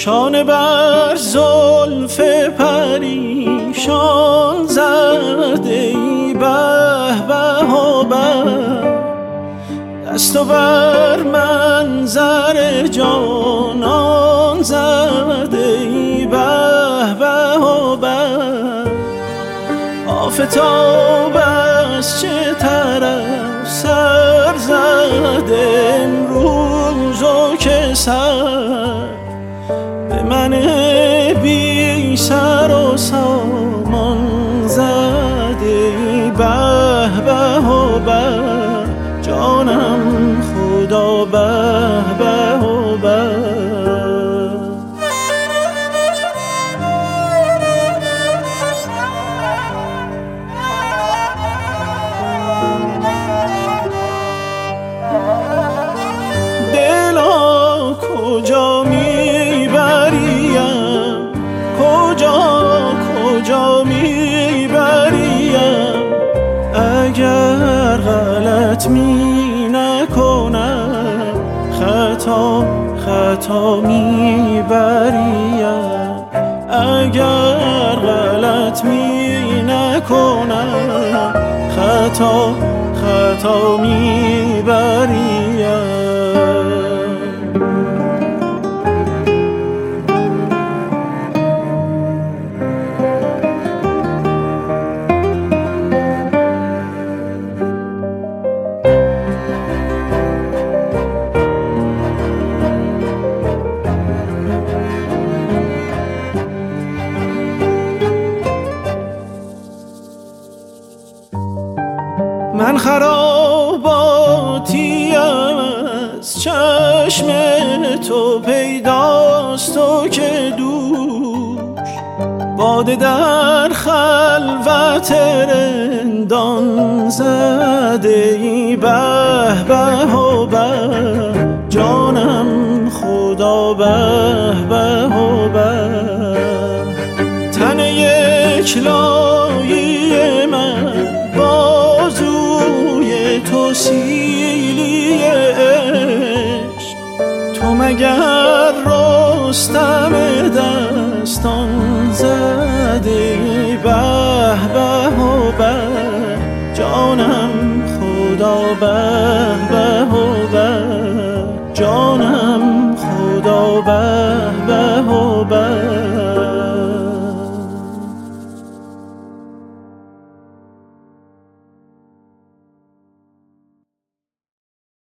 شانه بر زلف پریشان زده ای به به و به، دستو بر منظر جانان زده ای به به و به. آفتاب از چه طرف سر زده امروز و که سر به من بی سر و سامان زده به به و به. جانم خدا به به و به. دلا کجا میبریم، کجا میبریم، اگر غلط می نکنم خطا میبریم، اگر غلط می نکنم خطا میبریم. من خراباتی از چشم تو پیداست و که دوش باده در خلوت رندان زده ای به به و به. جانم خدا به به و به. تن یک لایی من بازوی تو سیلی عشق، تو مگر رستم دستان زده به به و به. جانم خدا به به و به. جانم خدا به